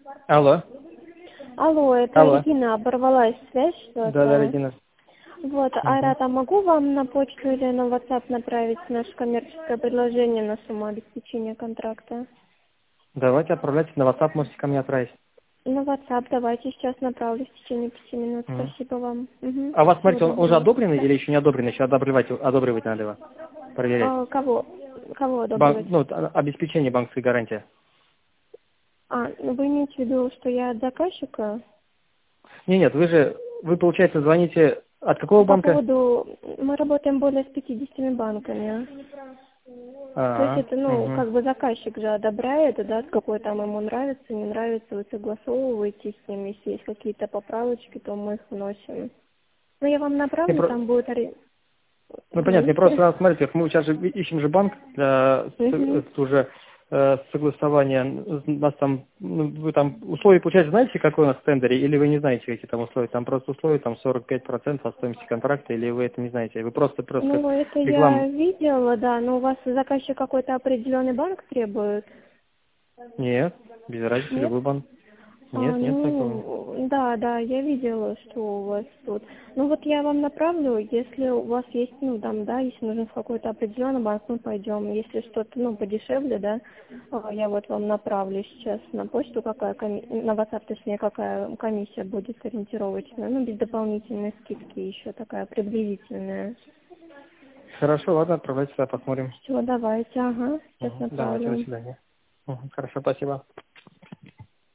Алло. Алло, это Алло. Регина, оборвалась связь Да, что-то. Регина. Вот, Мгм. Айрат, а могу вам на почту или на WhatsApp направить наше коммерческое предложение на сумму обеспечения контракта? Давайте отправляйте на WhatsApp, можете ко мне отправить. На WhatsApp давайте сейчас направлю в течение 5 минут. Мгм. Спасибо вам. Угу. А у вас, Всего смотрите, он уже доброго. одобренный Да. или еще не одобренный? Еще одобривать надо его, проверять. А, кого одобривать? Обеспечение банковской гарантии. А, ну вы имеете в виду, что я от заказчика? Нет, вы, получается, звоните от какого По банка? поводу, мы работаем более с 50 банками. То есть это, ну, Мгм. как бы заказчик же одобряет, да, какой там ему нравится, не нравится, вы согласовываете с ним, если есть какие-то поправочки, то мы их вносим. Ну, я вам Мне направлю, про- там будет Ну, понятно, мне просто Говорите. надо смотреть, мы сейчас же ищем же банк для Мгм. уже согласования. У нас там, вы там условия, получается, знаете, какой у нас в тендере, или вы не знаете, какие там условия? Там просто условия, там 45% от стоимости контракта, или вы это не знаете? Вы просто Ну, это я рекламу... видела, да, но у вас заказчик какой-то определенный банк требует? Нет, без разницы, Нет? любой банк. А, Нет такого. ну, да, я видела, что у вас тут. Ну вот я вам направлю, если у вас есть, ну там, да, если нужен какой-то определенный банк, мы пойдем. Если что-то, ну, подешевле, да, я вот вам направлю сейчас на почту, на WhatsApp, точнее, какая комиссия будет ориентировочная, ну, без дополнительной скидки еще такая приблизительная. Хорошо, ладно, отправляйте сюда, посмотрим. Все, давайте, ага, сейчас Давайте, до направлю. свидания. Хорошо, спасибо.